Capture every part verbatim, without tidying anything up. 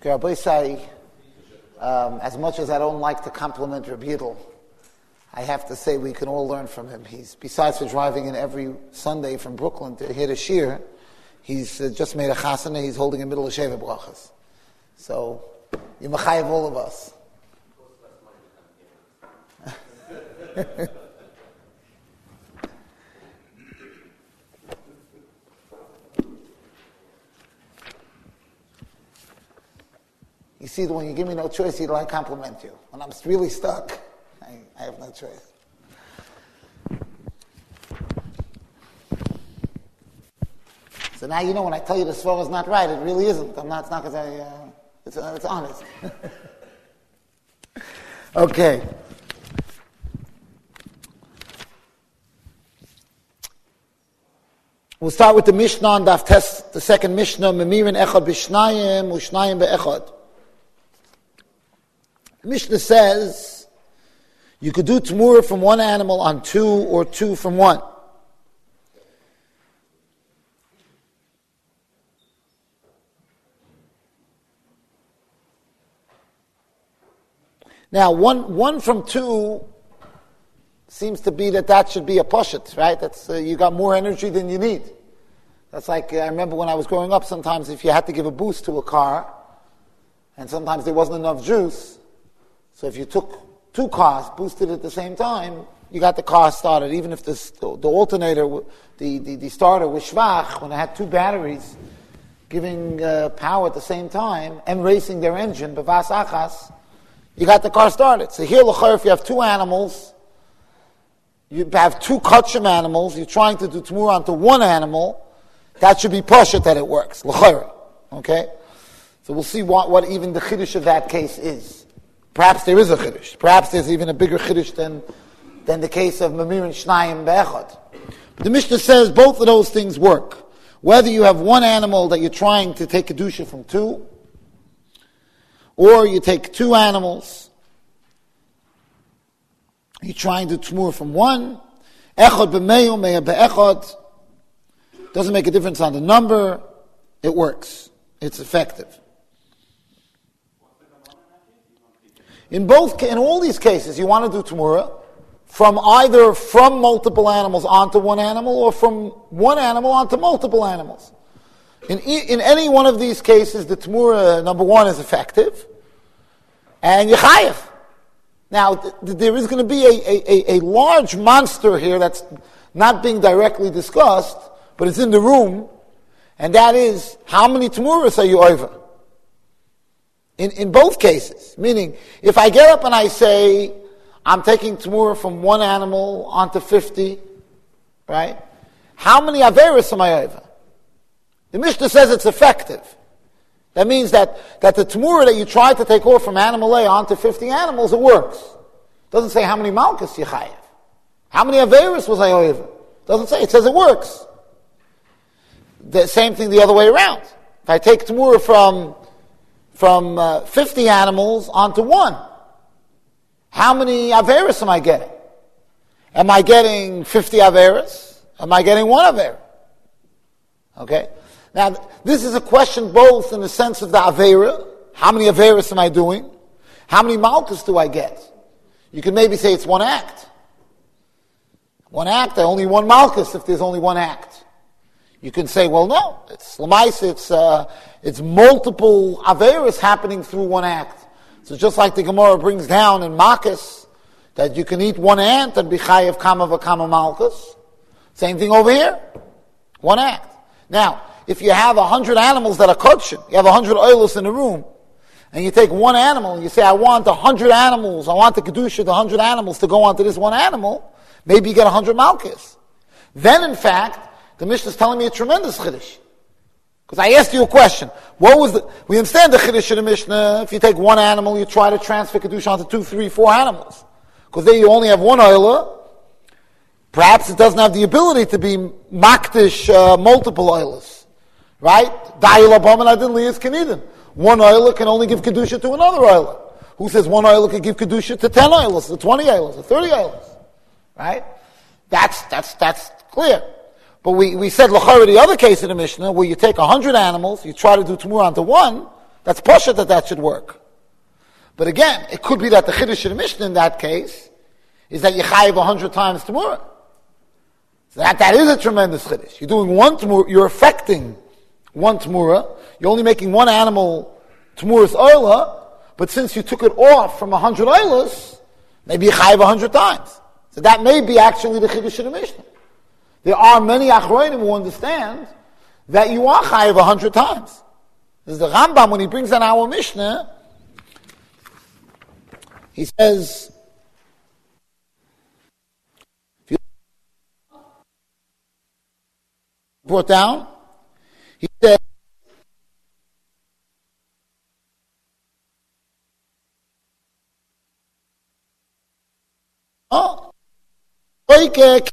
Rabbi say, um, as much as I don't like to compliment Rabbi Yidl, I have to say we can all learn from him. He's, besides for driving in every Sunday from Brooklyn to hear the shir, he's uh, just made a chasana, he's holding a middle of Sheva Brachas. So, you mechayev all of us. You see, when you give me no choice, you I compliment you. When I'm really stuck, I, I have no choice. So now you know when I tell you the svara is not right, it really isn't. I'm not. It's not because I. Uh, it's, uh, it's honest. Okay. We'll start with the Mishnah on Daf Tes, the second Mishnah. Memirin echad b'shnayim u'shnayim be'echad. Mishnah says you could do Tamura from one animal on two or two from one. Now, one one from two seems to be that that should be a poshet, right? That's uh, you got more energy than you need. That's like, uh, I remember when I was growing up, sometimes if you had to give a boost to a car, and sometimes there wasn't enough juice, so if you took two cars, boosted at the same time, you got the car started. Even if this, the, the alternator, the, the, the starter was shvach, when it had two batteries giving uh, power at the same time and racing their engine, b'vas achas, you got the car started. So here, l'chayr, if you have two animals, you have two kachim animals, you're trying to do Tamura onto one animal, that should be poshet that it works, l'chayr. Okay? So we'll see what, what even the chiddush of that case is. Perhaps there is a chiddush. Perhaps there's even a bigger chiddush than, than the case of Mamir and Shnayim Be'echad. But the Mishnah says both of those things work. Whether you have one animal that you're trying to take kedusha from two, or you take two animals, you're trying to Tamur from one, Echad b'meyu, meya be'echad, doesn't make a difference on the number, it works. It's effective. In both, in all these cases, you want to do Tamura from either from multiple animals onto one animal or from one animal onto multiple animals. In, in any one of these cases, the Tamura, number one, is effective, and Yechayev. Now, th- th- there is going to be a, a, a large monster here that's not being directly discussed, but it's in the room, and that is, how many Tamuras are you over? In, in both cases. Meaning, if I get up and I say, I'm taking Tamura from one animal onto fifty, right? How many Averis am I over? The Mishnah says it's effective. That means that, that the Tamura that you try to take off from animal A onto fifty animals, it works. It doesn't say how many Malkus you chayev. How many Averis was I over? It doesn't say. It says it works. The same thing the other way around. If I take Tamura from from uh, fifty animals onto one, how many Averis am I getting? Am I getting fifty Averis? Am I getting one Aver? Okay? Now, this is a question both in the sense of the Avera, how many Averis am I doing? How many Malkus do I get? You could maybe say it's one act. One act, only one Malkus if there's only one act. You can say, well, no, it's Lamais, it's, uh, it's multiple Averis happening through one act. So just like the Gemara brings down in Makis, that you can eat one ant and be chayev kama v'kama Malkus. Same thing over here. One act. Now, if you have a hundred animals that are kodshin, you have a hundred oilers in a room, and you take one animal and you say, I want a hundred animals, I want the kedusha, the hundred animals to go onto this one animal, maybe you get a hundred malchus. Then, in fact, the Mishnah is telling me a tremendous chiddush. Because I asked you a question. What was the, we understand the chiddush in the Mishnah, if you take one animal, you try to transfer kedusha onto two, three, four animals. Because there you only have one oiler. Perhaps it doesn't have the ability to be makdish uh, multiple oilers. Right? One oiler can only give kedusha to another oiler. Who says one oiler can give kedusha to ten oilers, to twenty oilers, to thirty oilers? Right? That's that's that's clear. But we, we said l'chara the other case in the Mishnah where you take a hundred animals, you try to do tamur onto one, That's Pasha that that should work. But again, it could be that the Chiddush of the Mishnah in that case is that you chayiv a hundred times Tamura. So that, that is a tremendous Chiddush. You're doing one Tamura, you're affecting one Tamura, you're only making one animal Tamura's Oila, but since you took it off from a hundred Oilas, maybe you chayiv a hundred times. So that may be actually the Chiddush of the Mishnah. There are many Achronim who understand that you are chayiv a hundred times. This is the Rambam, when he brings on our Mishnah, he says, if you brought down, he said, oh, the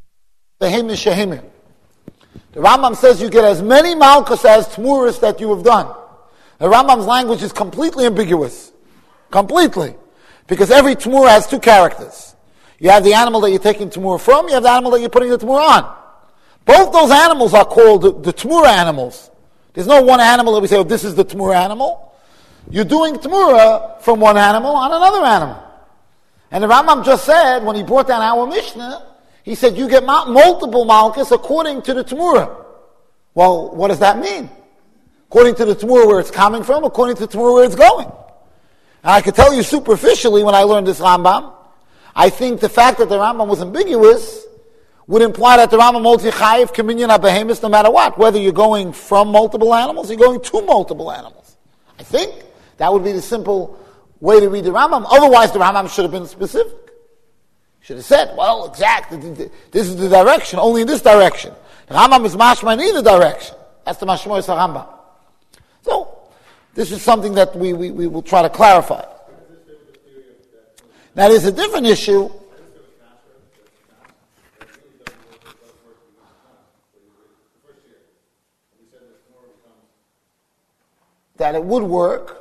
Rambam says you get as many malchus as tmuras that you have done. The Rambam's language is completely ambiguous. Completely. Because every tmura has two characters. You have the animal that you're taking tmura from, you have the animal that you're putting the tmura on. Both those animals are called the, the tmura animals. There's no one animal that we say, oh, this is the tmura animal. You're doing tmura from one animal on another animal. And the Rambam just said, when he brought down our Mishnah, he said you get multiple malchus according to the tmura. Well, what does that mean? According to the Tamura where it's coming from, according to the Tamura where it's going. And I could tell you superficially when I learned this Rambam, I think the fact that the Rambam was ambiguous would imply that the Rambam holds Yechayiv Kaminyan HaBehemis no matter what, whether you're going from multiple animals or you're going to multiple animals. I think that would be the simple way to read the Rambam. Otherwise the Rambam should have been specific. Should have said, well, exactly, this is the direction, only in this direction. The Rambam is mashma in either direction. That's the mashma of the Rambam. So, this is something that we, we, we will try to clarify. Now, there's a different issue. That it would work.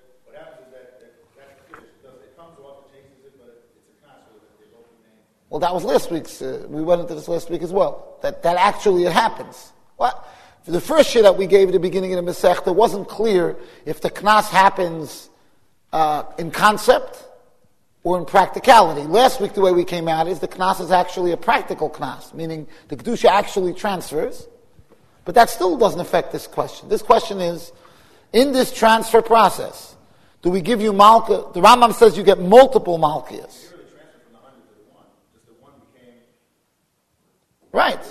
Well, that was last week's, uh, we went into this last week as well. That, that actually it happens. What? For the first year that we gave at the beginning of the Masechta, it wasn't clear if the Knas happens uh, in concept or in practicality. Last week, the way we came out is the Knas is actually a practical Knas, meaning the Kedusha actually transfers, but that still doesn't affect this question. This question is, in this transfer process, do we give you Malka? The Rambam says you get multiple Malkias. Right.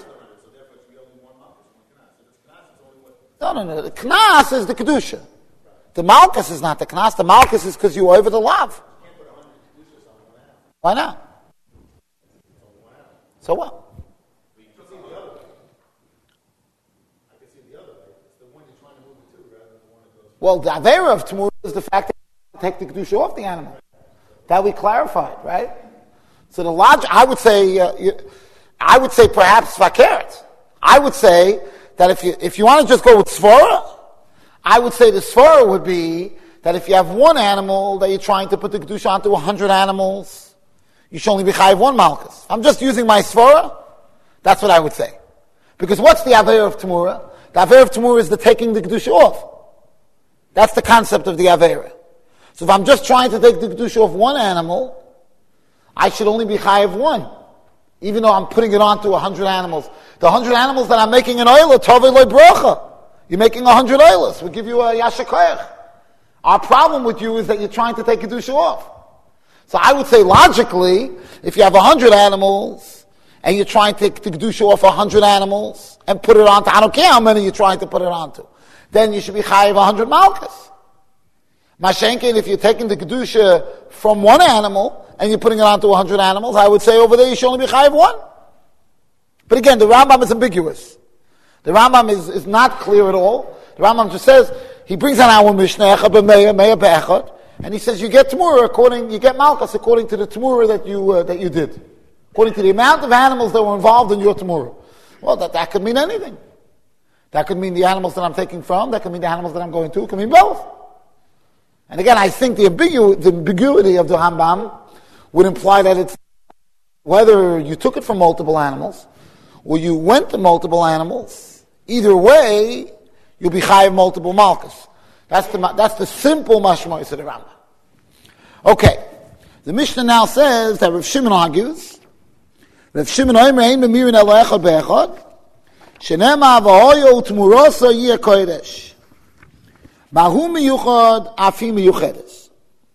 No, no, no. The Knas is the Kedusha. The Malchus is not the Knas. The Malchus is because you over the Lav. Why not? So what? Well, the Avera of Tamur is the fact that you take the Kedusha off the animal. That we clarified, right? So the logic, I would say, uh, you, I would say perhaps Vakeret. I would say that if you if you want to just go with Svara, I would say the Svara would be that if you have one animal that you're trying to put the Kedusha onto a hundred animals, you should only be chayiv one Malchus. I'm just using my Svara, that's what I would say. Because what's the Avera of Tamura? The Avera of Tamura is the taking the Kedusha off. That's the concept of the Avera. So if I'm just trying to take the Kedusha off one animal, I should only be chayiv one. Even though I'm putting it onto a hundred animals. The hundred animals that I'm making an oila, tovei loy brocha. You're making a hundred oilas. We'll give you a yasha koyach. Our problem with you is that you're trying to take Kedusha off. So I would say logically, if you have a hundred animals, and you're trying to take the Kedusha off a hundred animals, and put it onto, I don't care how many you're trying to put it onto, then you should be chayiv a hundred malchus. Mashenkin, if you're taking the Kedusha from one animal, and you're putting it onto a hundred animals, I would say over there you should only be chayiv one. But again, the Rambam is ambiguous. The Rambam is, is not clear at all. The Rambam just says, he brings on our Mishnah, and he says you get Tamura according, you get Malchus according to the Tamura that you, uh, that you did. According to the amount of animals that were involved in your Tamura. Well, that, that could mean anything. That could mean the animals that I'm taking from, that could mean the animals that I'm going to, it could mean both. And again, I think the, ambigu- the ambiguity of the Rambam would imply that it's whether you took it from multiple animals or you went to multiple animals, either way, you'll be chayiv multiple malchus. That's the, that's the simple mashmois of the Rambam. Okay. The Mishnah now says that Rav Shimon argues, Rav Shimon oimer ein memirin elo echad be'echad, shenema v'hoyo utmuroso yeh kodesh. Mahu miyuchad afi miyuchedes.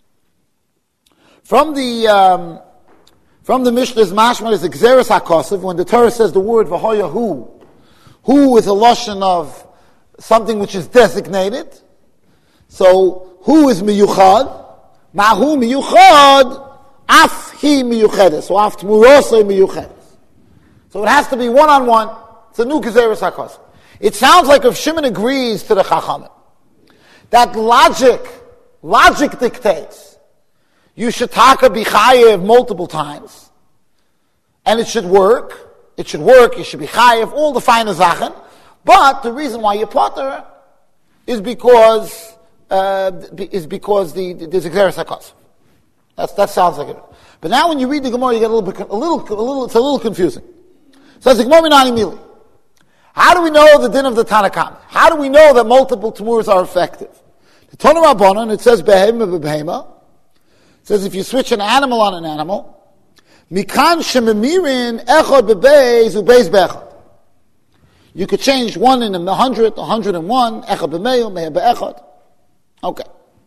From the um, from the Mishnah's mashma is the Gzeres HaKosev, when the Torah says the word v'hoya hu, hu is a lashon of something which is designated. So hu is miyuchad, mahu miyuchad, af hi miyuchedes, so af tmurosei miyuchedes. So it has to be one on one. It's a new Gzeres HaKosev. It sounds like if Shimon agrees to the Chachamim that logic, logic dictates you should taka be chayev multiple times, and it should work. It should work. You should be chayev all the fine zachen. But the reason why you potter is because uh, is because the, the there's a Gzeres HaKosev. That's that sounds like it. But now when you read the Gemara, you get a little bit a little a little it's a little confusing. So it's the Gemara Minani Mili. How do we know the din of the Tanakam? How do we know that multiple tumors are effective? The Tana Rabbanan, it says behema bebehema. It says if you switch an animal on an animal, mikan shememirin echad bebeis ubeis beechad. You could change one in a hundred, a hundred and one, echad bemeyu, meya beechad. Okay.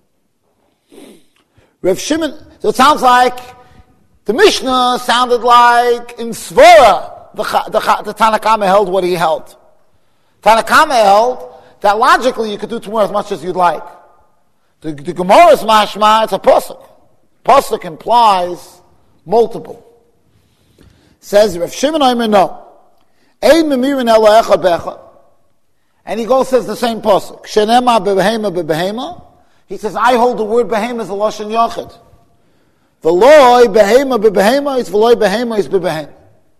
Rav Shimon, so it sounds like the Mishnah sounded like in Svora, the, the, the Tanakama held what he held. Tanakama held that logically you could do tomorrow as much as you'd like. The, the Gemara's mashma, it's a pasuk. Pasuk implies multiple. Says Rav Shimon Omer no. Ein memirin elo echad beechad. And he goes says the same pasuk. Shenema bebehema bebehema. He says I hold the word behema as a lashon yachid. V'loi behema bebehema is v'loi behema is bebehema.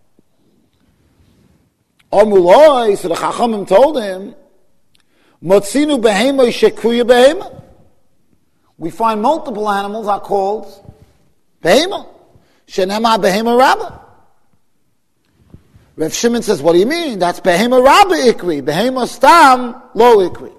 Amuloi, so the Chachamim told him, Motzinu behema shekuya behema. We find multiple animals are called behema. Shenema behema rabba. Rav Shimon says, what do you mean? That's behema rabba ikri. Behema stam lo ikri.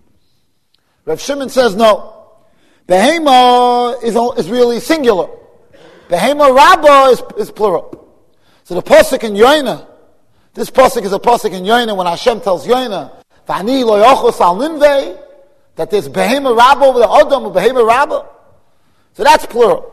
Rav Shimon says, no. Behema is, is really singular. Behema rabba is, is plural. So the pasuk in Yoina, this pasuk is a pasuk in Yoina when Hashem tells Yoina, "V'ani lo yochos al ninvei," that there's behema rabba over the Adam or behema rabba. So that's plural.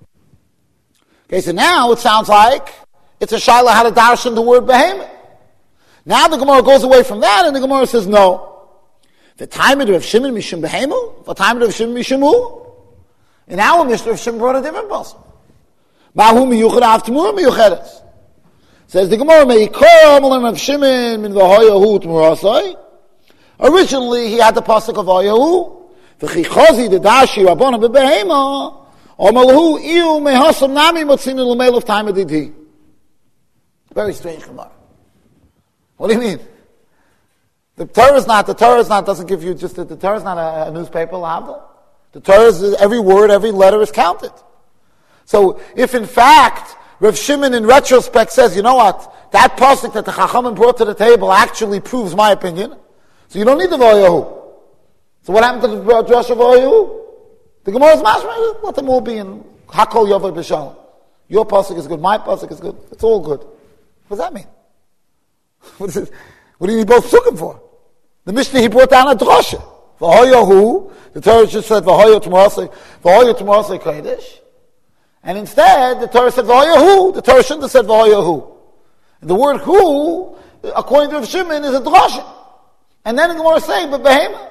Okay, so now it sounds like it's a shaila how to darshan the word behema. Now the Gemara goes away from that, and the Gemara says no. The time of Rav Shimon mishum behema, the time of Rav Shimon mishum hu. In our Mishnah, Rav Shimon brought a different pasuk. Mahu miyuchad av t'mur miyuchedes. Says the Gemara, Meikor Amalim Rav Shimon min v'hoyahu t'murasai. Originally, he had the pasuk of Hoyahu. V'chichazi the dashi rabbana bebehema. Amalahu iu mehasam nami motzinu l'meil of time adidi. Very strange Gemara. What do you mean? The Torah is not, the Torah is not, doesn't give you just, the, the Torah is not a, a newspaper, l'havdil. The Torah is, every word, every letter is counted. So, if in fact, Rav Shimon in retrospect says, you know what, that pasuk that the Chachamim brought to the table actually proves my opinion, so you don't need the V'hoyahu. So what happened to the Josh of V'hoyahu? The Gemara's mashma, let them all be in Hakol Yovay B'Shalom. Your pasuk is good, my pasuk is good, it's all good. What does that mean? What, is it? What do you need both psukim for? The Mishnah, he brought down a drosha. V'hoyahu, the Torah just said V'hoyahu T'morasei, V'hoyahu T'morasei Kodesh. And instead, the Torah said V'hoyahu, the Torah shouldn't have said V'hoyahu. And the word hu, according to Rav Shimon, is a drosha. And then the Gemara saying, but behema.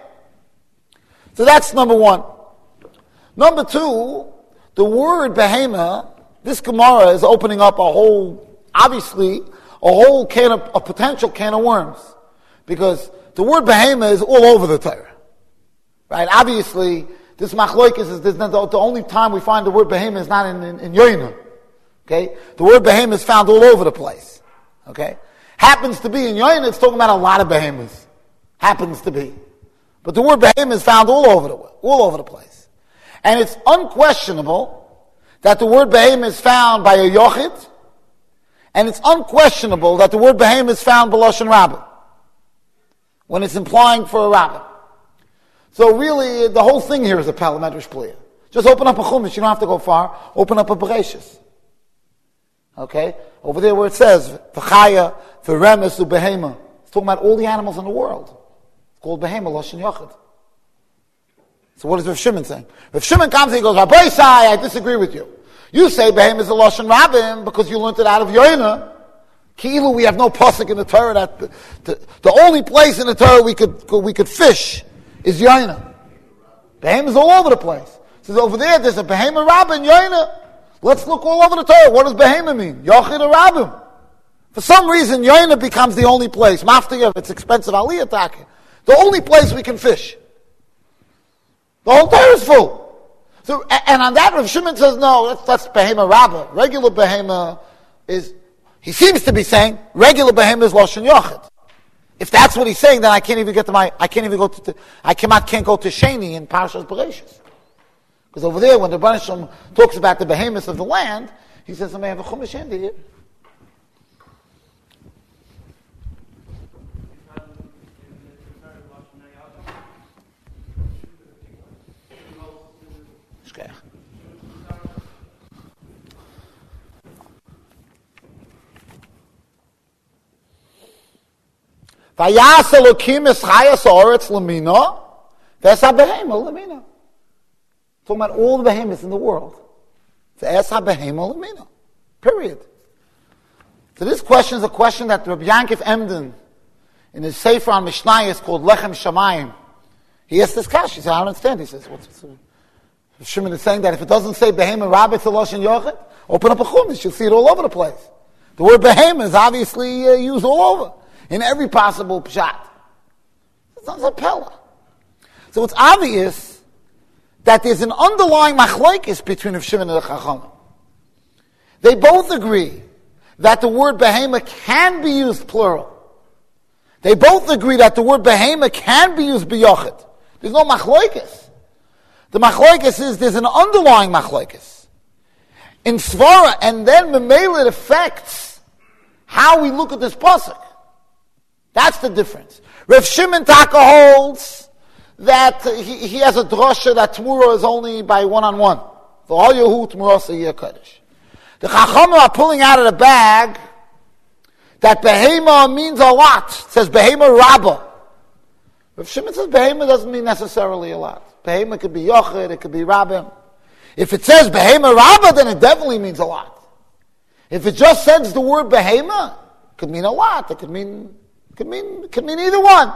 So that's number one. Number two, the word behema, this Gemara is opening up a whole, obviously, a whole can of, a potential can of worms. Because the word behema is all over the Torah. Right? Obviously, this machloikis is, is the, the only time we find the word behema is not in, in, in Yoina. Okay? The word behema is found all over the place. Okay? Happens to be in Yoina, it's talking about a lot of behemoths. Happens to be. But the word behema is found all over the all over the place. And it's unquestionable that the word behema is found by a yochid, and it's unquestionable that the word behema is found b'lashon rabbah, when it's implying for a rabbah. So really, the whole thing here is a parliamentary player. Just open up a chumash. You don't have to go far. Open up a bereshis. Okay? Over there where it says, v'chaya, v'remes, u'behema. It's talking about all the animals in the world. It's called behema, loshen yachid. So what is Rav Shimon saying? Rav Shimon comes and he goes, Rabbi Sai, I disagree with you. You say behema is a loshen rabbim because you learned it out of Yoina. Ki'ilu, we have no pasuk in the Torah that the, the, the only place in the Torah we could we could fish is Yoina. Behema is all over the place. So over there, there's a behema rabbim Yoina. Let's look all over the Torah. What does behema mean? Yochid or rabbim? For some reason, Yoina becomes the only place. Maftiya, it's expensive aliyah taki. The only place we can fish. The whole Torah is full. So, and on that, Rav Shimon says, no, that's, that's behema rabbah. Regular behema is, he seems to be saying, regular behema is loshen yochid. If that's what he's saying, then I can't even get to my, I can't even go to, I cannot, can't go to Sheni in Parshas Bereshis. Because over there, when the Rebbeinu Shalom talks about the behemoths of the land, he says, I may have a chumash in here. Vayas Elokim es chayas haaretz lemina, v'es ha-behema lemina. Talking about all the behemoths in the world. V'es ha-behema lemina. Period. So this question is a question that Rabbi Yankif Emden, in his Sefer on Mishnah, is called Lechem Shamayim. He asked this question. He said, I don't understand. He says, what's it? Shimon is saying that if it doesn't say behema rabbit to loshen yochid, open up a chumash, you'll see it all over the place. The word behema is obviously uh, used all over. In every possible pshat. It's not a pella. So it's obvious that there's an underlying machlokes between Rav Shimon and the Chachamim. They both agree that the word behema can be used plural. They both agree that the word behema can be used biyochid. There's no machlokes. The machlokes is there's an underlying machlokes in svara, and then memela it affects how we look at this pasuk. That's the difference. Rav Shimon Taka holds that he, he has a drosha that Tmura is only by one-on-one. The all Yehu Tmura Seyir Kaddish. The Chachamim are pulling out of the bag that behema means a lot. It says behema rabbah. Rav Shimon says behema doesn't mean necessarily a lot. Behema could be yochid, it could be rabbah. If it says behema rabbah, then it definitely means a lot. If it just says the word behema, it could mean a lot. It could mean Could mean, could mean either one.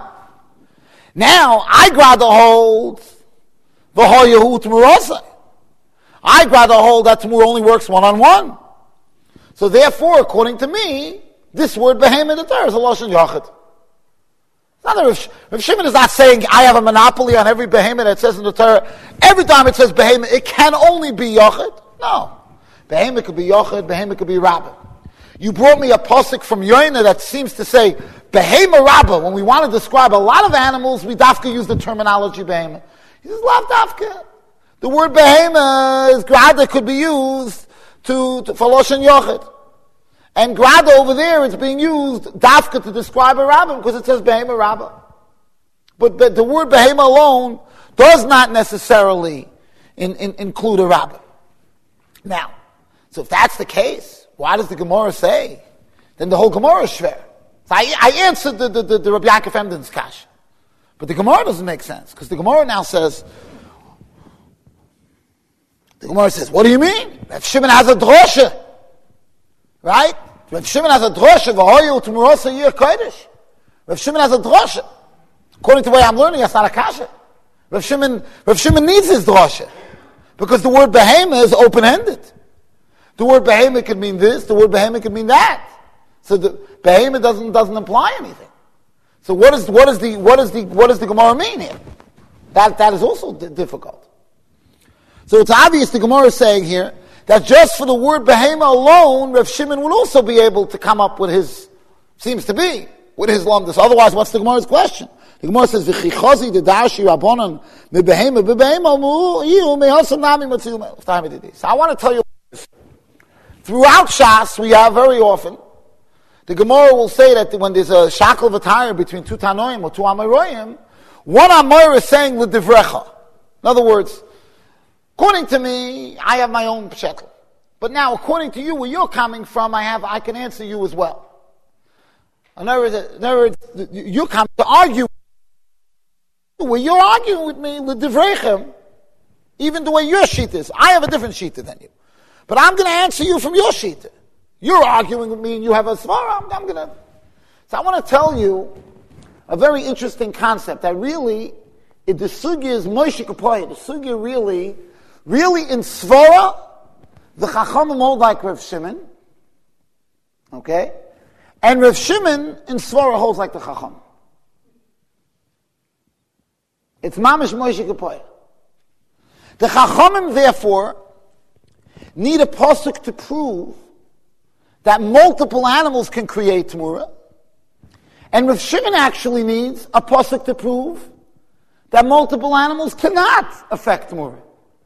Now, I grab the hold, the Yehu Tmurasa. I grab the hold that Tmur only works one-on-one. So therefore, according to me, this word behema in the Torah is a loshen yachid. It's not that Rav, Rav Shimon is not saying I have a monopoly on every behema that says in the Torah. Every time it says behema, it can only be yachid. No. Behema could be yachid, behema could be rabbah. You brought me a pasuk from Yoina that seems to say behema rabbah. When we want to describe a lot of animals, we dafka use the terminology behema. He says, lav dafka. The word behema is grada, could be used to, to for loshen yochid. And grada over there, it's being used dafka to describe a rabbah because it says behema rabbah. But, but the word behema alone does not necessarily in, in, include a rabbah. Now, so if that's the case, why does the Gemara say? Then the whole Gemara is shver. So I, I answered the, the, the, the Rabbi Yaakov Emden's kash. But the Gemara doesn't make sense. Because the Gemara now says, the Gemara says, what do you mean? Rav Shimon has a drosha. Right? Rav Shimon has a drosha. V'hoyu t'murasa yir kodesh. Rav Shimon has a drosha. According to the way I'm learning, that's not a kasha. Rav Shimon, Rav Shimon needs his drosha. Because the word behema is open-ended. The word behema could mean this, the word behema could mean that. So the behema doesn't doesn't imply anything. So what is what is the what is the what does the Gemara mean here? That that is also d- difficult. So it's obvious the Gemara is saying here that just for the word behema alone, Rav Shimon would also be able to come up with his, seems to be, with his lumdus. Otherwise, what's the Gemara's question? The Gemara says, "V'chichazi dedashi rabbanon mebehema bebehema mu iu mehasam nami matzil me'uftaim." So I want to tell you. Throughout Shas, we have very often, the Gemara will say that when there's a shackle of a tire between two Tanoim or two Amoraim, One Amor is saying l'divrecha. In other words, according to me, I have my own pshetel. But now, according to you, where you're coming from, I have, I can answer you as well. In other words, in other words you're coming to argue. Where you're arguing with me, l'divrechem, even the way your sheet is. I have a different sheet than you. But I'm going to answer you from your sheet. You're arguing with me and you have a svara. I'm, I'm going to... So I want to tell you a very interesting concept that really, it, the sugya is Moshe Kapoya. The sugya really, really in svara, the Chachamim hold like Rav Shimon. Okay? And Rav Shimon in svara holds like the Chacham. It's mamish Moshe Kapoya. The Chachamim, therefore, need a pasuk to prove that multiple animals can create Tamura. And Rav Shimon actually needs a pasuk to prove that multiple animals cannot affect Tamura.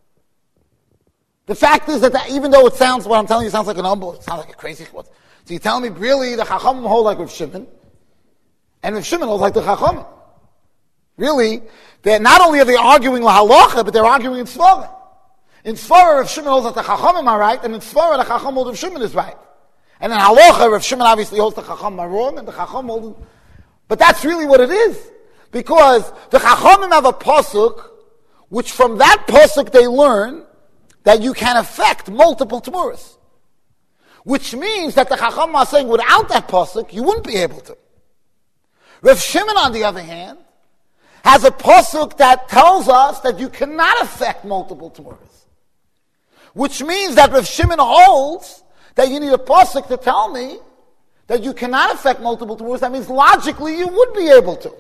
The fact is that, that even though it sounds, what I'm telling you sounds like an humble, it sounds like a crazy, what? So you tell me, really, the Chachamim hold like Rav Shimon, and Rav Shimon holds like the Chachamim. Really, they're not only are they arguing lahalacha, but they're arguing in svara. In svara, Rav Shimon holds that the Chachamim are right, and in svara, the Chacham holds Rav Shimon is right. And in halacha, Rav Shimon obviously holds the Chacham are wrong, and the Chacham holds. But that's really what it is, because the Chachamim have a pasuk, which from that pasuk they learn that you can affect multiple Tamuras, which means that the Chacham are saying without that pasuk you wouldn't be able to. Rav Shimon, on the other hand, has a pasuk that tells us that you cannot affect multiple Tamuras. Which means that Rav Shimon holds that you need a pasuk to tell me that you cannot affect multiple Tamuras. That means logically you would be able to.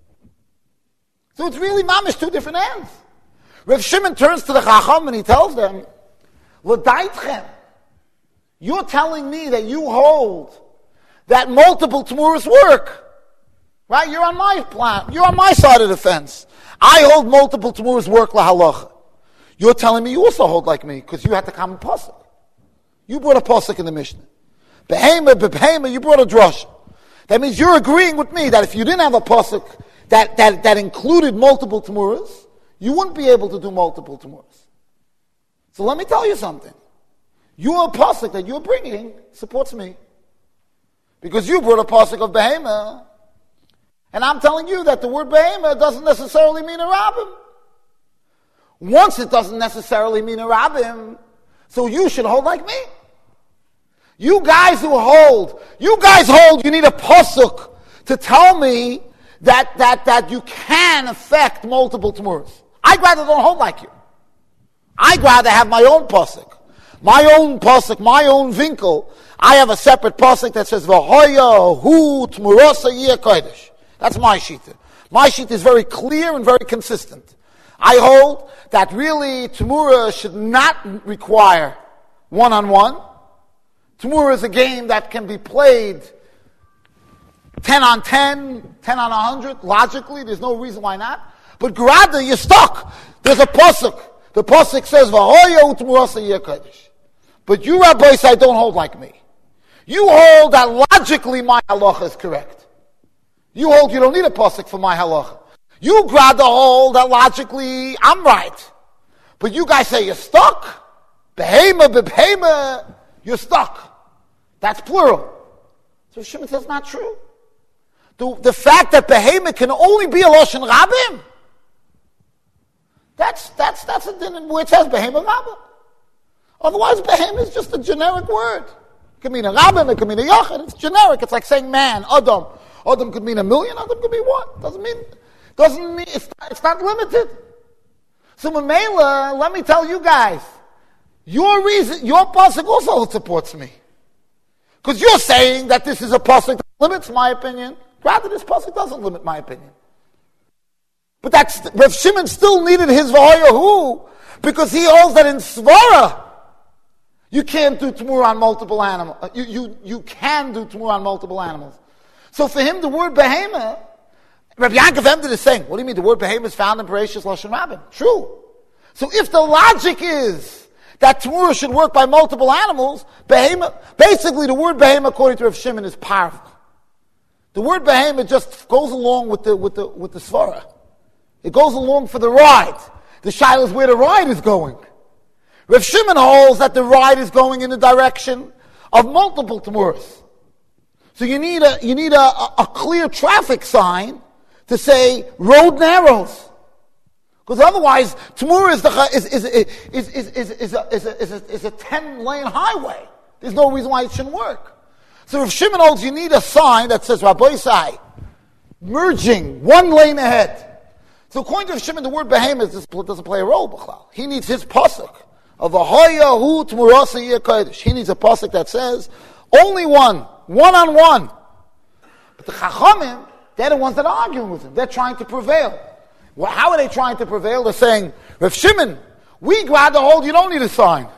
So it's really mamish two different ends. Rav Shimon turns to the Chacham and he tells them, L'daitchem, you're telling me that you hold that multiple Tamuras work. Right? You're on my plan. You're on my side of the fence. I hold multiple Tamuras work lahalacha. You're telling me you also hold like me because you had to come in pasuk. You brought a pasuk in the Mishnah. Behema, behema, you brought a drasha. That means you're agreeing with me that if you didn't have a pasuk that, that, that included multiple Tamuras, you wouldn't be able to do multiple Tamuras. So let me tell you something. Your pasuk that you're bringing supports me. Because you brought a pasuk of behema. And I'm telling you that the word behema doesn't necessarily mean a rabbim. Once it doesn't necessarily mean a rabbim, so you should hold like me. You guys who hold, you guys hold, you need a pasuk to tell me that, that, that you can affect multiple Tamuras. I'd rather don't hold like you. I'd rather have my own pasuk. My own pasuk, my own vinkel. I have a separate pasuk that says, V'hoya hu Tamurasa yeh kodesh. That's my shita. My shita is very clear and very consistent. I hold that really Tamura should not require one-on-one. Tamura is a game that can be played ten on ten, ten on one hundred. Logically, there's no reason why not. But Grada, you're stuck. There's a pasuk. The pasuk says, V'hoya u'tamurasa yeh kodesh. But you, Rabbi, say, don't hold like me. You hold that logically my halacha is correct. You hold you don't need a pasuk for my halacha. You grab the hold that logically I'm right. But you guys say you're stuck. Behema, behema, you're stuck. That's plural. So Shimon says it's not true. The, the fact that behema can only be a lashon rabbim, that's that's that's a din where it says behema rabbim. Otherwise, behema is just a generic word. It can mean a rabbim, it can mean a yachid. It's generic. It's like saying man, Adam. Adam could mean a million, Adam could mean what? Doesn't mean, doesn't mean, it's not, it's not limited. So Mamela, let me tell you guys, your reason, your pasuk also supports me. Because you're saying that this is a pasuk that limits my opinion. Rather, this pasuk doesn't limit my opinion. But that's, Rav Shimon still needed his v'hoyahu, because he holds that in svara, you can't do tamur on multiple animals. You, you, you can do tamur on multiple animals. So for him, the word behema, Rabbi Yankov Emden is saying, what do you mean the word behema is found in Bereshis Lashon Rabbim? True. So if the logic is that Tamura should work by multiple animals, behema, basically the word behema according to Rav Shimon is powerful. The word behema just goes along with the, with the, with the svara. It goes along for the ride. The shaila is where the ride is going. Rav Shimon holds that the ride is going in the direction of multiple temuras. So you need a you need a, a, a clear traffic sign to say road narrows, because otherwise temura is the is is is is is is a, is a, is a, is a ten lane highway. There's no reason why it shouldn't work. So Rav Shimon holds you need a sign that says Rabbi Sai, merging one lane ahead. So according to Rav Shimon, the word behemoth doesn't play a role. B'chlal. He needs his pasuk of a hoya hu temurasa yeh kodesh. He needs a pasuk that says only one, one on one. But the Chachamim, they're the ones that are arguing with him. They're trying to prevail. Well, how are they trying to prevail? They're saying, Rav Shimon, we grab the whole, you don't need a sign.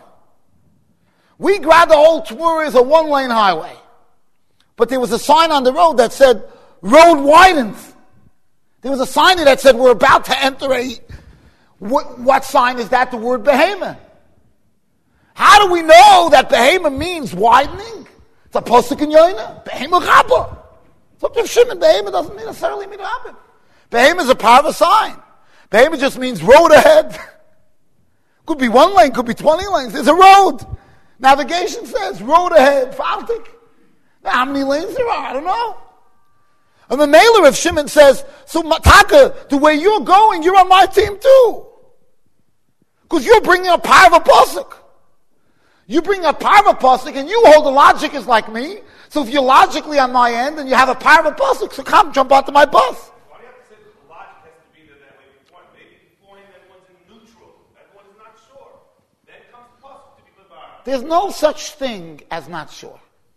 We grab the whole Temurah is a one-lane highway. But there was a sign on the road that said, road widens. There was a sign there that said, we're about to enter a, what, what sign is that? The word behemoth. How do we know that behemoth means widening? It's a posuk in Yoina. Behemoth Rabbah. So Rav Shimon, behemoth doesn't necessarily mean Rabbah. Behemoth is a part of a sign. Behemoth just means road ahead. Could be one lane, could be twenty lanes. There's a road. Navigation says road ahead, Faltik. Now, how many lanes there are? I don't know. And the mailer of Shimon says, so Mataka, the way you're going, you're on my team too. Because you're bringing a part of a pasuk. You bring a part of a pasuk and you hold the logic is like me. So if you're logically on my end and you have a part of a pasuk, so come, jump onto my bus. Why do you have to say that the logic has to be there that way before? Maybe beforehand everyone's in neutral. Everyone is not sure. Then comes the pasuk to be levar. There's no such thing as not sure.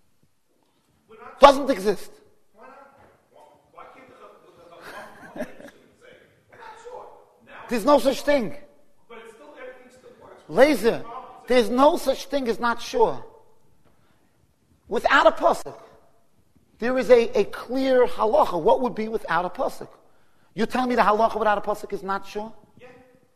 Doesn't exist. Why not? Why can't the Chacham say, we're not sure? Now, There's no such thing. but it's still, everything still works. Laser, there's no such thing as not sure. Without a pasuk, there is a, a clear halacha. What would be without a pasuk? You're telling me the halacha without a pasuk is not sure? Yeah.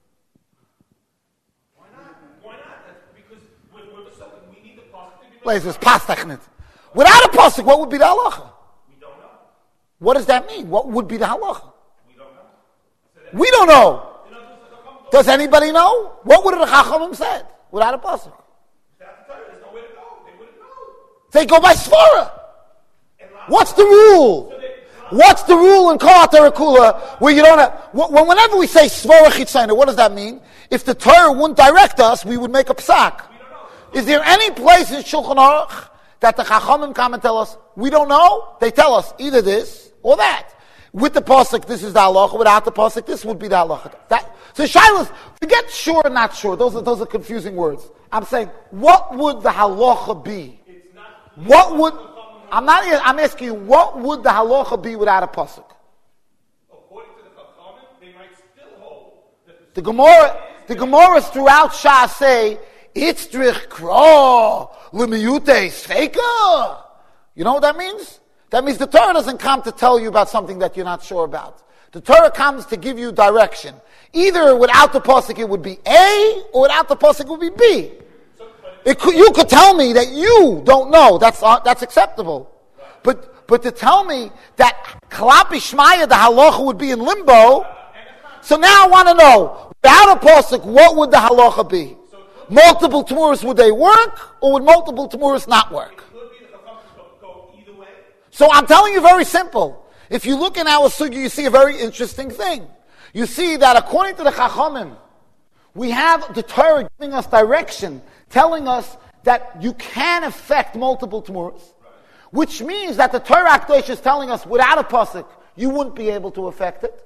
Why not? Why not? That's because with, with the second, we need the pasuk to be Laser, it's pastachnet. Without a pasuk, what would be the halacha? We don't know. What does that mean? What would be the halacha? We don't know. We don't know. You know, there's the Chacham Does anybody know? What would the Chachamim said without a pasuk? That's the Torah. There's nowhere to go. They wouldn't know. They go by svara. What's the rule? What's the rule in Kol HaTorah where you don't have... When, whenever we say svara chitzayna, what does that mean? If the Torah wouldn't direct us, we would make a psak. Is there any place in Shulchan Aruch that the Chachamim come and tell us, we don't know? They tell us either this or that. With the pasuk, this is the halacha. Without the pasuk, this would be the halacha. That, so Shilas, forget sure and not sure. Those are those are confusing words. I'm saying, what would the halacha be? What would I'm not? I'm asking you, what would the halacha be without a pasuk? According to the Chachamim, they might still hold that The Gemara, the Gemaras throughout Shas say, Itzrich kro l'miyute sfeika. You know what that means? That means the Torah doesn't come to tell you about something that you're not sure about. The Torah comes to give you direction. Either without the pasuk it would be A, or without the pasuk it would be B. It could, you could tell me that you don't know. That's uh, that's acceptable. But but to tell me that Kalapi Shmaya, the halacha would be in limbo. So now I want to know, without a pasuk, what would the halacha be? Multiple temuras, would they work, or would multiple temuras not work? So I'm telling you very simple. If you look in our sugya, you see a very interesting thing. You see that according to the Chachamim, we have the Torah giving us direction, telling us that you can affect multiple temuras, which means that the Torah Akdosh is telling us without a pasuk, you wouldn't be able to affect it.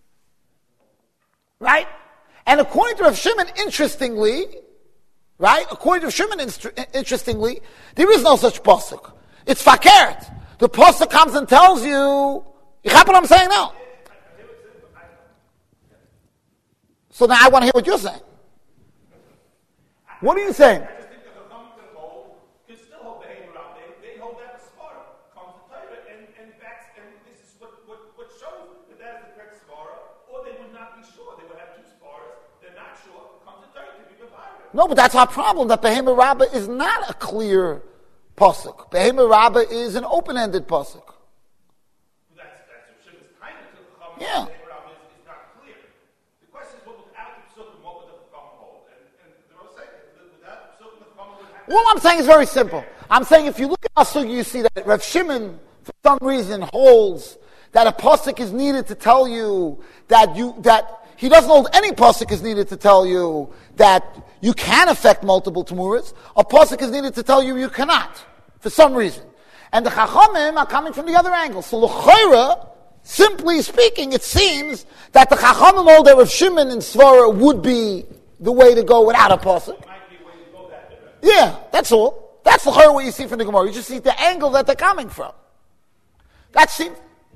Right? And according to Rav Shimon, interestingly, right? According to Rav Shimon, interestingly, there is no such pasuk. It's fakert. The pasuk comes and tells you, you have what I'm saying now? So now I want to hear what you're saying. What are you saying? I just think that the Chachamim can hold, can still hold the Hamer out there. They hold that as Svara. Comes the Torah, and, and that's, and this is what, what, what shows that that is the correct Svara, or they would not be sure. They would have two Svaras. They're not sure. Comes the Torah to be divided. No, but that's our problem, that Behemoth Rabbah is not a clear pasuk. Behemoth Rabbah is an open-ended pasuk. That's, that's what Shimon's kind of to the Chachamim. Yeah. The Hamer Rabbah is, is not clear. All I'm saying is very simple. I'm saying if you look at our sugi, you see that Rav Shimon, for some reason, holds that a pasuk is needed to tell you that you that he doesn't hold any pasuk is needed to tell you that you can affect multiple temuras. A pasuk is needed to tell you you cannot, for some reason. And the Chachamim are coming from the other angle. So l'chayra, simply speaking, it seems that the Chachamim hold that Rav Shimon and Svara would be the way to go without a pasuk. Yeah, that's all. That's l'chayra what you see from the Gemara. You just see the angle that they're coming from. That seems.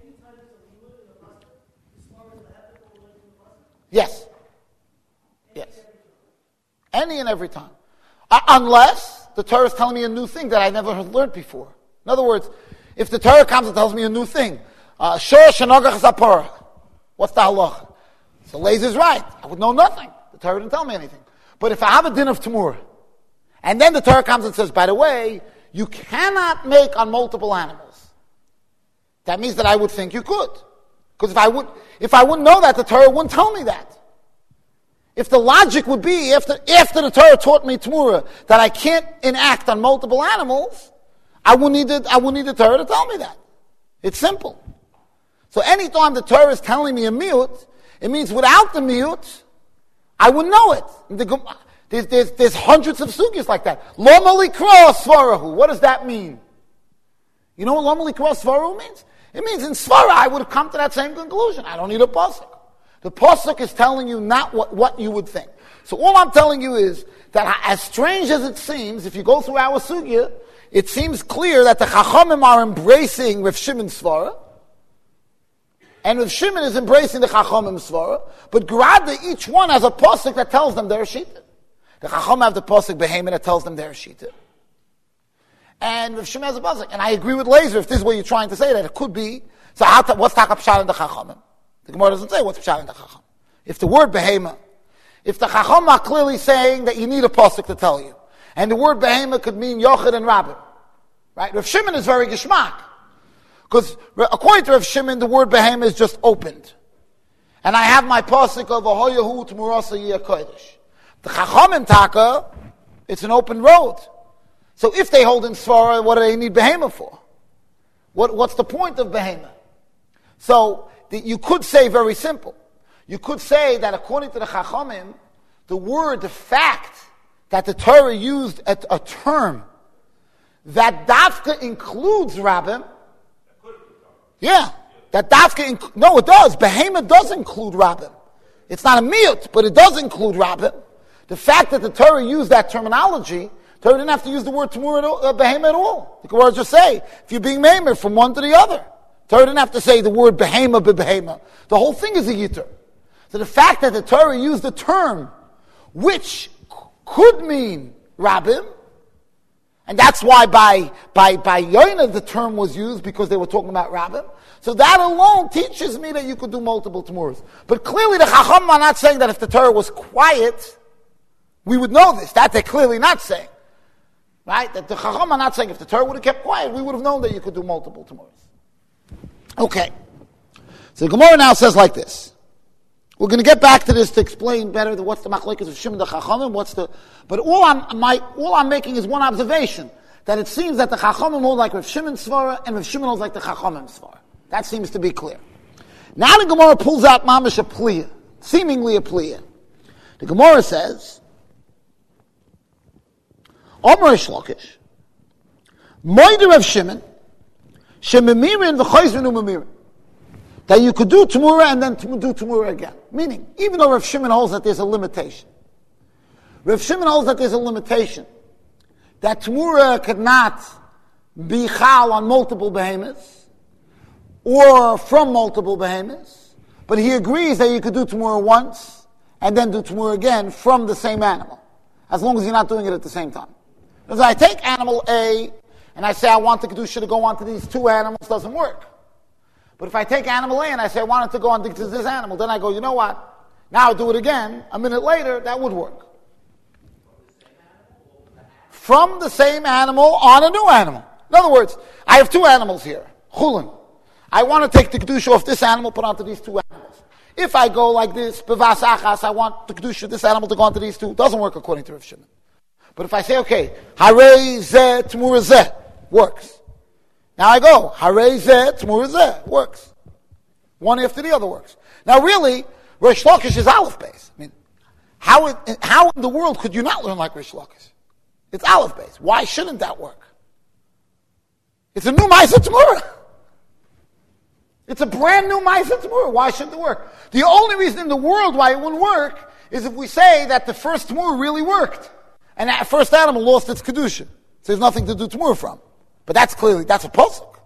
Yes. Yes. Any and every time. Uh, unless the Torah is telling me a new thing that I never had learned before. In other words, if the Torah comes and tells me a new thing, uh, Shor Shanogach Zapora, what's the halacha? So Lazy is right. I would know nothing. The Torah didn't tell me anything. But if I have a din of Tamur, and then the Torah comes and says, by the way, you cannot make on multiple animals, that means that I would think you could. Because if I would, if I wouldn't know that, the Torah wouldn't tell me that. If the logic would be, after, after the Torah taught me Tamura, that I can't enact on multiple animals, I wouldn't need the, I wouldn't need the Torah to tell me that. It's simple. So anytime the Torah is telling me a miut, it means without the miut, I wouldn't know it. The, there's, there's, there's hundreds of sugyas like that. Lo malikra svarahu. What does that mean? You know what lo malikra svarahu means? It means in svara I would have come to that same conclusion. I don't need a pasuk. The pasuk is telling you not what, what you would think. So all I'm telling you is that as strange as it seems, if you go through our sugya, it seems clear that the Chachamim are embracing Rav Shimon's svara, and Rav Shimon is embracing the Chachamim svara, but Grada, each one has a pasuk that tells them their shita. The Chachamim have the pasuk Behemah that tells them their shita. And Rav Shimon has a pasuk. And I agree with Lazer, if this is what you're trying to say, that it could be. So how ta, what's Takab Pshat in the Chachamim? The Gemara doesn't say what's Pshat in the Chachamim. If the word Behemah, if the Chachamim are clearly saying that you need a pasuk to tell you, and the word Behemah could mean Yochid and Rabbim, right? Rav Shimon is very Geshmak. Because according to Rav Shimon, the word Behemah is just opened. And I have my pasuk of Ahoyahu T'murasa Yiyah Kodesh. The Chachamim Taka, it's an open road. So if they hold in Svara, what do they need Behemah for? What, what's the point of Behemah? So the, you could say very simple. You could say that according to the Chachamim, the word, the fact that the Torah used a, a term that dafka includes Rabbim. Yeah, that dafka, inc- no it does. Behemah does include Rabbim. It's not a miut, but it does include Rabbim. The fact that the Torah used that terminology, Torah didn't have to use the word Tamur at all, uh, Behemah at all. The Gemara just say, if you're being maimer from one to the other. Torah didn't have to say the word Behemah be Behemah. The whole thing is a yitter. So the fact that the Torah used a term which c- could mean Rabbim, and that's why by by by Yoina the term was used because they were talking about Rabbim. So that alone teaches me that you could do multiple Tamuras. But clearly the Chacham are not saying that if the Torah was quiet, we would know this. That they're clearly not saying. Right? That the Chacham are not saying if the Torah would have kept quiet, we would have known that you could do multiple Tamuras. Okay. So the Gemara now says like this. We're going to get back to this to explain better the, what's the machlekes of Shimon the Chachamim, what's the, but all I'm, my, all I'm making is one observation, that it seems that the Chachamim hold like Rav Shimon Svara, and Rav Shimon holds like the Chachamim Svara. That seems to be clear. Now the Gemara pulls out mamash a pliya, seemingly a pliya. The Gemara says, Omer Shlokish, Moider Rav Shimon, Shememirin v'choizrin u'memirin. That you could do Tamura and then do Tamura again. Meaning, even though Rav Shimon holds that there's a limitation. Rav Shimon holds that there's a limitation. That Tamura could not be chal on multiple behemoths, or from multiple behemoths, but he agrees that you could do Tamura once, and then do Tamura again from the same animal, as long as you're not doing it at the same time. Because I take animal A, and I say I want the Kedusha to go on to these two animals, doesn't work. But if I take animal A and I say I want it to go on to this animal, then I go, you know what? Now I'll do it again. A minute later, that would work. From the same animal on a new animal. In other words, I have two animals here. Chulin. I want to take the Kedusha off this animal, put onto these two animals. If I go like this, bevas achas, I want the Kedusha of this animal to go onto these two. It doesn't work according to Rav Shimon. But if I say, okay, Harei Zeh Tmura Zeh, works. Now I go, Harei Zeh Tmura Zeh, works. One after the other works. Now really, Reish Lakish is Aleph base. I mean, how in, how in the world could you not learn like Reish Lakish? It's Aleph base. Why shouldn't that work? It's a new Ma'aseh Tmura. It's a brand new Ma'aseh Tmura. Why shouldn't it work? The only reason in the world why it wouldn't work is if we say that the first Tmura really worked. And that first animal lost its Kedusha. So there's nothing to do Tmura from. But that's clearly, that's a pasuk.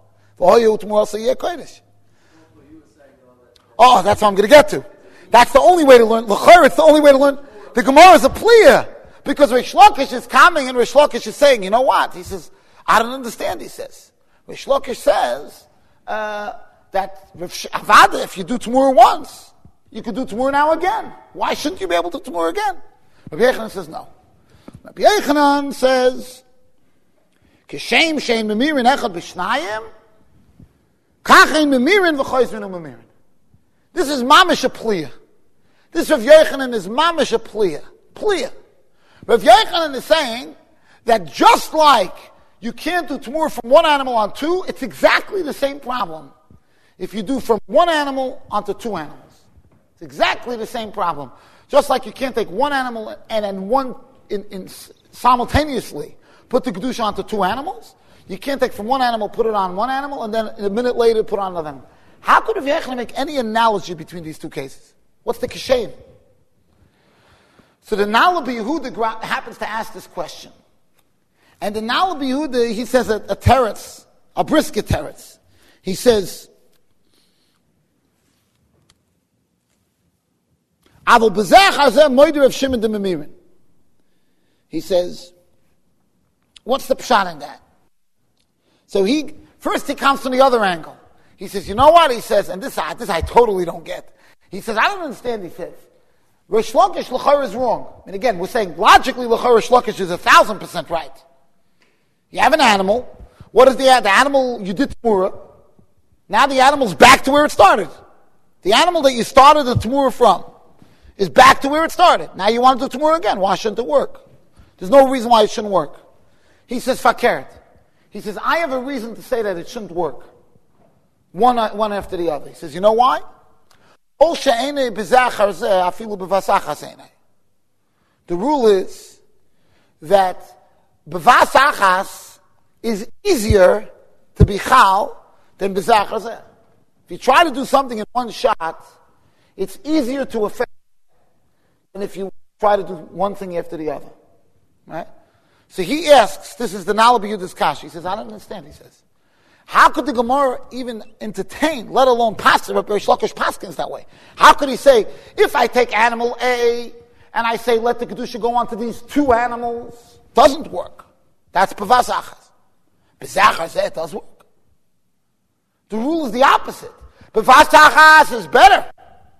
Oh, that's what I'm going to get to. That's the only way to learn. L'chor, it's the only way to learn. The Gemara is a pliya. Because Reish Lakish is coming and Reish Lakish is saying, you know what? He says, I don't understand, he says. Reish Lakish says uh, that Avada, if you do Tmura once, you could do Tmura now again. Why shouldn't you be able to do Tmura again? Rabbi Yechanan says no. Rabbi Yechanan says, Kishem shein memirin echad b'shnayim, kachein memirin v'choizmin u'memirin. This is mamish a pliya. This Rav Yechanan is mamish a pliya. Pliya. Rav Yechanan is saying that just like you can't do Tmura from one animal on two, it's exactly the same problem if you do from one animal onto two animals. It's exactly the same problem. Just like you can't take one animal and then one in, in simultaneously put the Kedusha onto two animals, you can't take from one animal, put it on one animal, and then a minute later put on another animal. How could Rav Yechanan make any analogy between these two cases? What's the Kishem? So the Nala B'Yehuda happens to ask this question. And the Nala B'Yehuda, he says a, a teretz, a brisket teretz. He says, Avol b'zeh hazeh moider of Shimon de Memirin. He says, what's the pshat in that? So he, first he comes from the other angle. He says, you know what? He says, and this, this I totally don't get. He says, I don't understand, he says. Reish Lakish l'chor is wrong. And again, we're saying logically l'chor Reish Lakish is a thousand percent right. You have an animal. What is the, the animal you did Tmura? Now the animal's back to where it started. The animal that you started the Tmura from is back to where it started. Now you want to do Tmura again. Why shouldn't it work? There's no reason why it shouldn't work. He says, fakert. He says, I have a reason to say that it shouldn't work. One, one after the other. He says, you know why? The rule is that bevas achas is easier to be chal than bezach hazeh. If you try to do something in one shot, it's easier to affect than if you try to do one thing after the other. Right? So he asks, this is the Nala B'Yehuda's kasha. He says, I don't understand, he says. How could the Gemara even entertain, let alone pastor, but Reish Lakish paskins that way? How could he say, if I take animal A, and I say, let the Kedusha go on to these two animals, doesn't work. That's Pavas Achas. Bezach Hazeh, it does work. The rule is the opposite. Pavas Achas is better.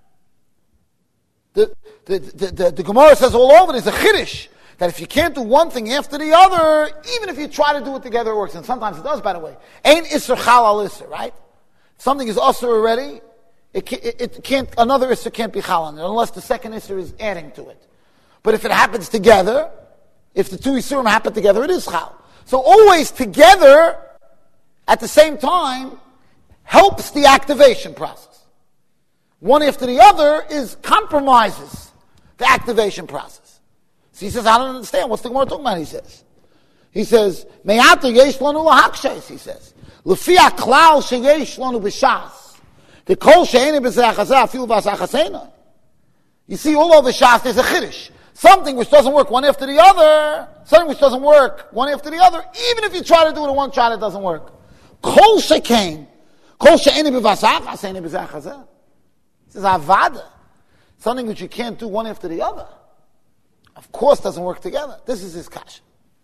The, the, the, the, the Gemara says all over, there's a chiddush, that if you can't do one thing after the other, even if you try to do it together, it works. And sometimes it does, by the way. Ain't Isser Chal al Isser, right? If something is Isser already, it, can, it, it can't, another Isser can't be Chal on it, unless the second Isser is adding to it. But if it happens together, if the two Isserim happen together, it is Chal. So always together, at the same time, helps the activation process. One after the other is compromises the activation process. So he says, I don't understand. What's the Gemara talking about? He says, he says, Me'ata yesh lanu lahakshes, he says. Lefi ha'klal sheyesh lanu b'shas. The kol she'eni b'zeh achazeh afilu b'as achasena. You see, all over Shas, there's a chiddush. Something which doesn't work one after the other, something which doesn't work one after the other, even if you try to do it in one shot, it doesn't work. Kol she'kein. Kol she'eni b'vas achasena b'zeh achazeh. He says, avada. Something which you can't do one after the other. Of course doesn't work together. This is his kasha.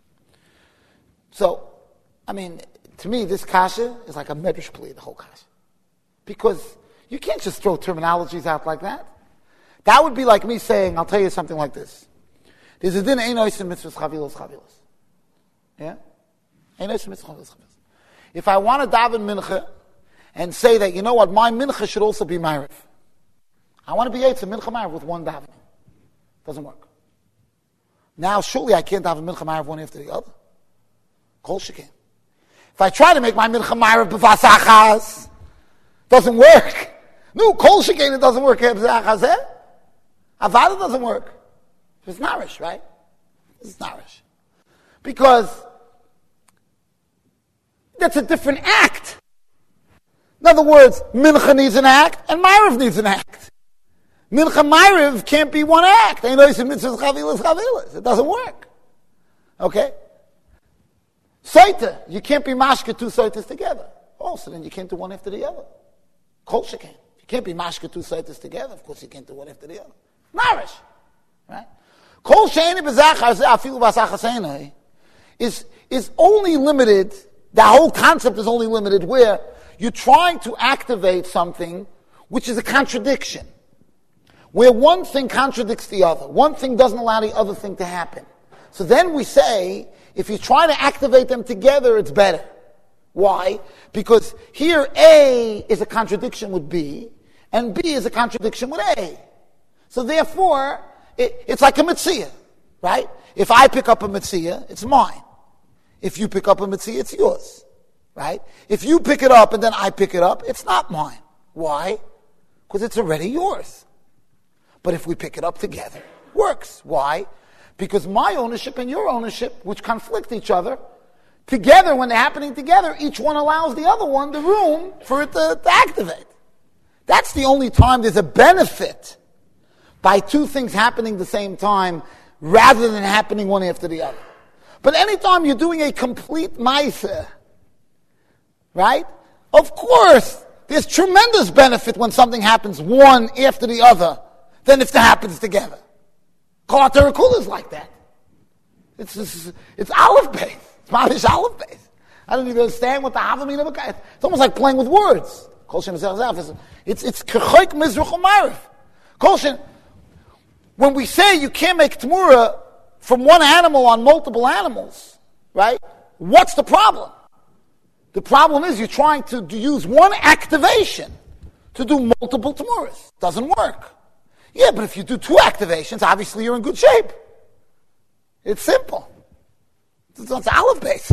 So, I mean, to me, this kasha is like a medrash plea, the whole kasha. Because you can't just throw terminologies out like that. That would be like me saying, I'll tell you something like this. There's a din ein oisim mitzvahs chavilos chavilos. Yeah? Ein oisim mitzvahs chavilos chavilos. If I want to daven mincha and say that, you know what, my mincha should also be ma'ariv. I want to be eitzah mincha ma'ariv with one davening. Doesn't work. Now, surely I can't have a mincha ma'ariv one after the other. Kol shekin. If I try to make my mincha ma'ariv b'vas achas, doesn't work. No, kol shekin, it doesn't work. Avada doesn't work. It's nourish, right? It's nourish. Because that's a different act. In other words, mincha needs an act and ma'ariv needs an act. Mincha ma'ariv can't be one act. It doesn't work. Okay? Saita, you can't be mashka two saitas together. Oh, so then you can't do one after the other. Kol shekin. You can't be mashka two saitas together. Of course you can't do one after the other. Nourish. Right? Kol she'eni b'zachar afilu b'asachasena is is only limited, the whole concept is only limited where you're trying to activate something which is a contradiction. Where one thing contradicts the other. One thing doesn't allow the other thing to happen. So then we say, if you try to activate them together, it's better. Why? Because here A is a contradiction with B, and B is a contradiction with A. So therefore, it, it's like a mitzvah, right? If I pick up a mitzvah, it's mine. If you pick up a mitzvah, it's yours, right? If you pick it up and then I pick it up, it's not mine. Why? Because it's already yours. But if we pick it up together, it works. Why? Because my ownership and your ownership, which conflict each other, together, when they're happening together, each one allows the other one the room for it to, to activate. That's the only time there's a benefit by two things happening at the same time rather than happening one after the other. But anytime you're doing a complete ma'aseh, right? Of course, there's tremendous benefit when something happens one after the other than if it happens together. Kol HaTorah is like that. It's it's, it's olive base. It's mamish olive base. I don't even understand what the havamina of a guy. It's almost like playing with words. Kol Shem Zeh. It's it's kechoik mizrach u'ma'ariv. Kol Shem. When we say you can't make tmura from one animal on multiple animals, right? What's the problem? The problem is you're trying to use one activation to do multiple tmuras. Doesn't work. Yeah, but if you do two activations, obviously you're in good shape. It's simple. It's, it's olive base.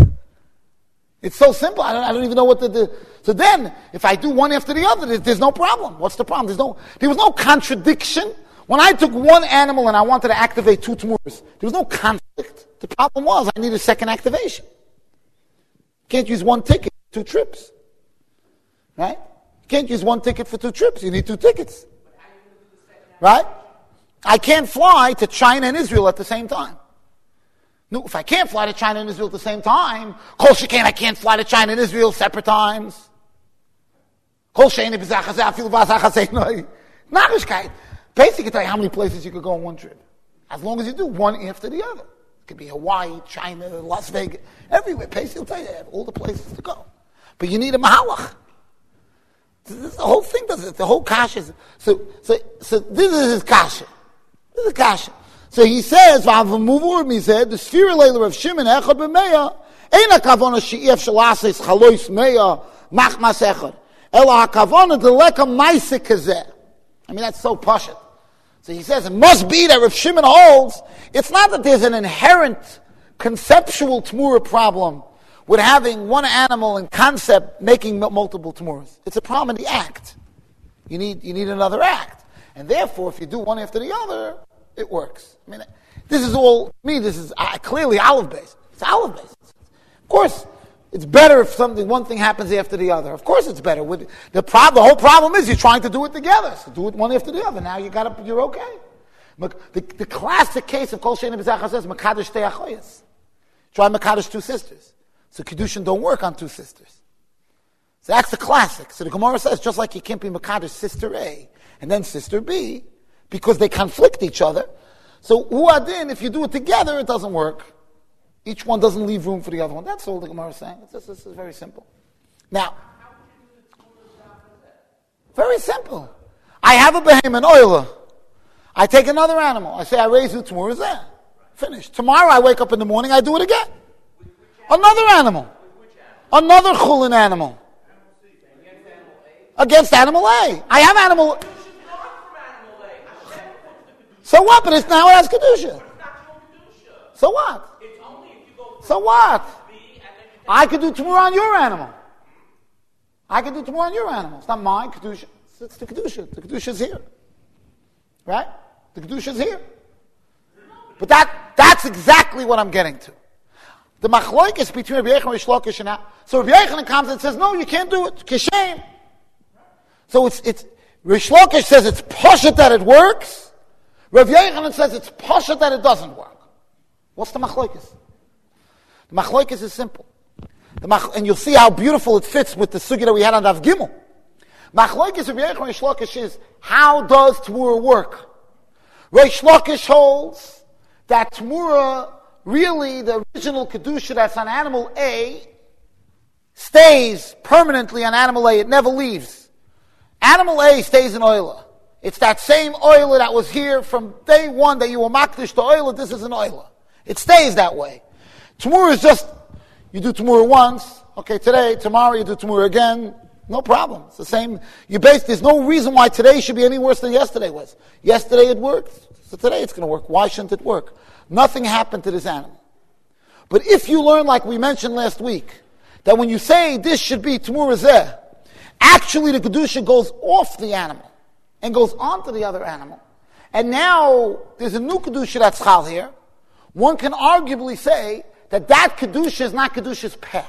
It's so simple. I don't, I don't even know what to do. So then, if I do one after the other, there's, there's no problem. What's the problem? There's no. There was no contradiction. When I took one animal and I wanted to activate two tmuras, there was no conflict. The problem was I need a second activation. You can't use one ticket for two trips. Right? You can't use one ticket for two trips. You need two tickets. Right? I can't fly to China and Israel at the same time. No, if I can't fly to China and Israel at the same time, Kol Shekin, I can't fly to China and Israel separate times. Kol Shein b'zachazeh afilu b'asachaseh. Narishkeit. Basically, tell you how many places you could go on one trip. As long as you do one after the other. It could be Hawaii, China, Las Vegas, everywhere. Basically, will tell you they have all the places to go. But you need a mahalach. This, the whole thing does it. The whole kasha is, so, so, so this is his kasha. This is kasha. So he says, he said, the sphere leila of Shimon echad b'meya, ein hakavona she'ef shalases chalois meya machmas echad. Ela hakavona deleka maise kazeh. I mean, that's so pashut. So he says, it must be that Rav Shimon holds, it's not that there's an inherent conceptual tmura problem with having one animal in concept making multiple tmuras. It's a problem in the act. You need, you need another act. And therefore, if you do one after the other, it works. I mean, this is all, to me, this is uh, clearly olive-based. It's olive-based. Of course, it's better if something, one thing happens after the other. Of course it's better. With the, prob- the whole problem is you're trying to do it together. So do it one after the other. Now you got to, you're okay. The, the classic case of Kol Shein B'Zachar says, Mekadosh Tei Achoyes. Try Mekadosh two sisters. So Kiddushin don't work on two sisters. So that's the classic. So the Gemara says, just like you can't be Mekadosh sister A and then sister B, because they conflict each other. So Uadin, if you do it together, it doesn't work. Each one doesn't leave room for the other one. That's all the Gemara is saying. This is very simple. Now, very simple. I have a behemoth, oiler. I take another animal. I say, I raise you tomorrow. Is that finished? Tomorrow I wake up in the morning, I do it again. Another animal. Another chulin animal. Against animal A. I have animal. So what? But it's now it has kedusha. So what? It's only if you go So what? B and then you I could do Tamura on your animal. I could do Tamura on your animal. It's not mine, Kedusha. It's the Kedusha. The Kedusha is here. Right? The Kedusha is here. But that that's exactly what I'm getting to. The machloikis between Rabbi Yochanan and Rish Lakish and now. So Rabbi Yochanan comes and says, no, you can't do it. Kishem. So it's, it's, Rish Lakish says it's poshet that it works. Rabbi Yochanan says it's poshet that it doesn't work. What's the machloikis? The machloikis is simple. The mach, and you'll see how beautiful it fits with the sugya that we had on Daf Gimel. Machloikis Rabbi Yochanan and Rish Lakish is, how does Tamura work? Rish Lakish holds that Tamura, really the original Kedusha that's on animal A, stays permanently on animal A. It never leaves. Animal A stays in Oila. It's that same Oila that was here from day one that you were makdish to Oila. This is an Oila. It stays that way. Tamura is just, you do Tamura once, okay, today, tomorrow you do Tamura again, no problem. It's the same. You base, there's no reason why today should be any worse than yesterday was. Yesterday it worked, so today it's going to work. Why shouldn't it work? Nothing happened to this animal. But if you learn, like we mentioned last week, that when you say this should be Tamura Zeh, actually the Kedusha goes off the animal and goes onto the other animal. And now there's a new Kedusha that's chal here. One can arguably say that that Kedusha is not Kedusha's peh.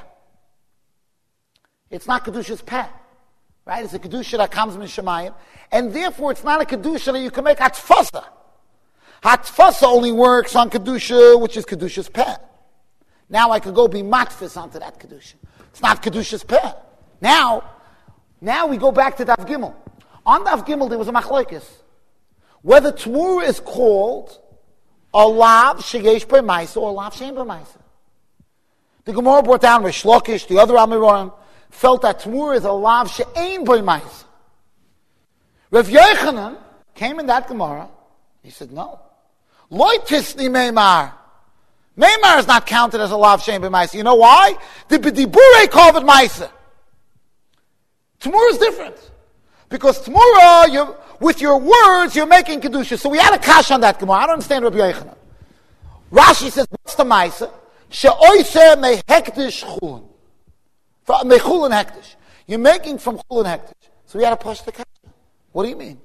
It's not Kedusha's peh. Right? It's a Kedusha that comes from Shemayim. And therefore it's not a Kedusha that you can make Hatfasa. Hatfasa only works on Kedusha, which is Kedusha's peh. Now I could go be matfis onto that Kedusha. It's not Kedusha's peh. Now, now we go back to Daf Gimel. On Daf Gimel there was a machlokes. Whether Tamura is called a lav sheyesh b'maisa or a lav she'ein b'maisa. The Gemara brought down Rish Lakish, the other Amironim, felt that Tamura is a lav she'ein b'maisa. Rav Yochanan came in that Gemara. He said, no. Loi tisni meimar. Meimar is not counted as a lav she'ein b'maisa. You know why? The b'dibure kovet maisa. Tamura is different. Because Tamura, you, with your words, you're making Kedusha. So we had a kash on that Gemara. I don't understand Rabbi Yochanan. Rashi says, what's the maisa? She'oise me hektish chulin. Me chulin hektish. You're making from chulin hektish. So we had to push the kash. What do you mean?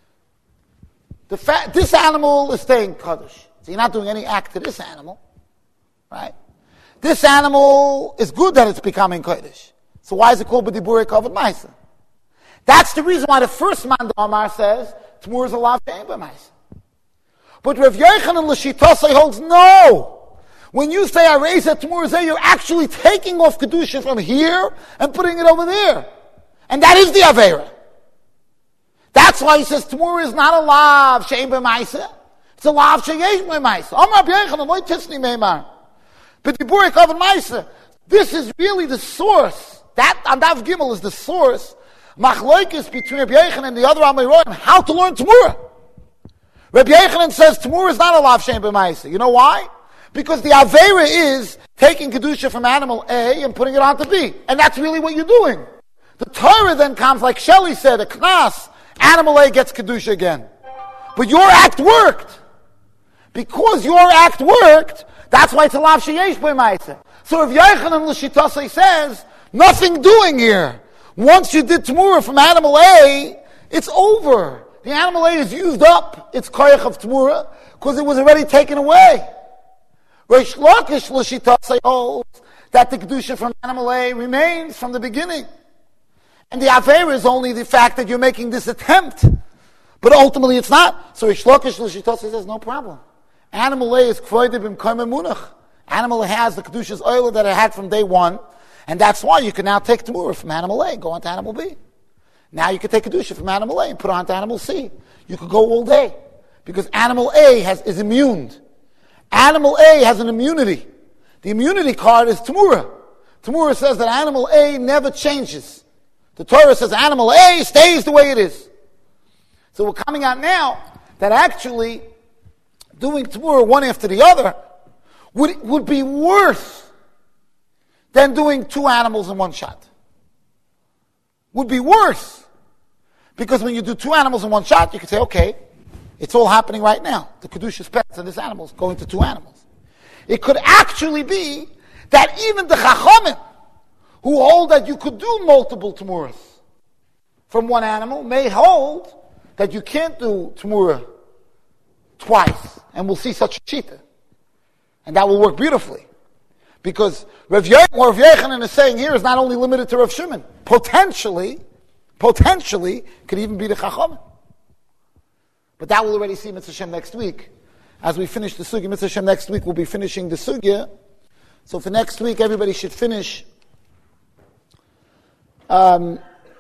The fa- this animal is staying Kaddish. So you're not doing any act to this animal. Right? This animal is good that it's becoming Kaddish. So why is it called B'dibure Kovet Maisa? That's the reason why the first man Amar says Tamur is a lav she'ein b'maisa. But Rav Yochanan l'shitosai holds no. When you say I raise a Tamur zeh, you're actually taking off Kedusha from here and putting it over there. And that is the Aveira. That's why he says Tamur is not a lav she'ein b'maisa. It's a lav she'yesh b'maisa. Amar Rav Yochanan lo tisni meimar. B'dibure kovet maisa. This is really the source. That Daf Gimel is the source. Machloikis between Rabbi Yochanan and the other Amironim, how to learn Tamura. Rabbi Yochanan says Tamura is not a lav she'ein b'maisa. You know why? Because the Aveira is taking Kedusha from animal A and putting it onto B. And that's really what you're doing. The Torah then comes, like Shelley said, a knas, animal A gets Kedusha again. But your act worked. Because your act worked, that's why it's a lav she'yesh b'maisa. So if Yochanan l'shitosai says, nothing doing here. Once you did Tamura from animal A, it's over. The animal A is used up its koyach of Tamura because it was already taken away. Rish Lakish l'shitosai holds that the Kedusha from animal A remains from the beginning. And the Aveira is only the fact that you're making this attempt. But ultimately it's not. So Rish Lakish l'shitosai says, no problem. Animal A is kvoide b'mkoim emunach. Animal A has the Kedusha's oil that it had from day one. And that's why you can now take Tamura from animal A, go on to animal B. Now you can take Kedusha from animal A and put it on to animal C. You could go all day. Because animal A has, is immune. Animal A has an immunity. The immunity card is Tamura. Tamura says that animal A never changes. The Torah says animal A stays the way it is. So we're coming out now that actually doing Tamura one after the other would, would be worse than doing two animals in one shot. Would be worse. Because when you do two animals in one shot, you can say, okay, it's all happening right now. The Kedusha's pets and this animal is going to two animals. It could actually be that even the Chachamim, who hold that you could do multiple Tmuras from one animal, may hold that you can't do Tmura twice. And we'll see such a Shita. And that will work beautifully. Because Rav Ye- what Rav Yechanan is saying here is not only limited to Rav Shimon. Potentially, potentially, could even be the Chachamim. But that we'll already see Mitzvah Shem next week. As we finish the Sugya, Mitzvah Shem next week, we'll be finishing the Sugya. So for next week, everybody should finish um,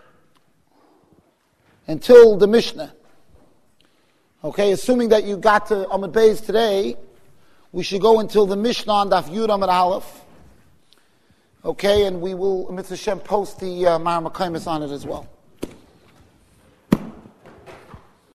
until the Mishnah. Okay, assuming that you got to Amud Beis today, we should go until the Mishnah on Daf Yud Amud Aleph. Okay, and we will, Mitzvah Shem, post the uh, Mar Makaimis on it as well.